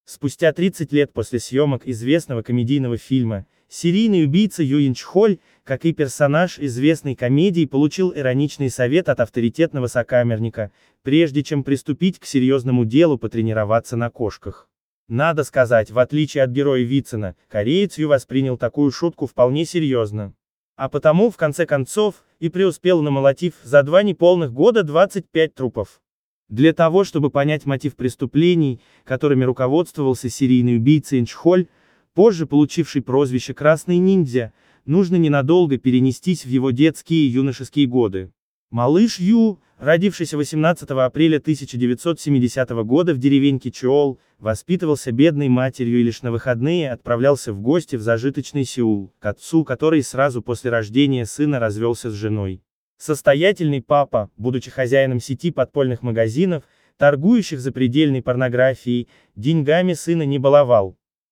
Спустя 30 лет после съемок известного комедийного фильма, серийный убийца Юин Чхоль, как и персонаж известной комедии, получил ироничный совет от авторитетного сокамерника, прежде чем приступить к серьезному делу потренироваться на кошках. Надо сказать, в отличие от героя Вицина, кореец Ю воспринял такую шутку вполне серьезно. А потому, в конце концов, и преуспел, намолотив за 2 неполных года 25 трупов. Для того, чтобы понять мотив преступлений, которыми руководствовался серийный убийца Инчхоль, позже получивший прозвище «Красный ниндзя», нужно ненадолго перенестись в его детские и юношеские годы. Малыш Ю, родившийся 18 апреля 1970 года в деревеньке Чоол, воспитывался бедной матерью и лишь на выходные отправлялся в гости в зажиточный Сеул, к отцу, который сразу после рождения сына развелся с женой. Состоятельный папа, будучи хозяином сети подпольных магазинов, торгующих запредельной порнографией, деньгами сына не баловал.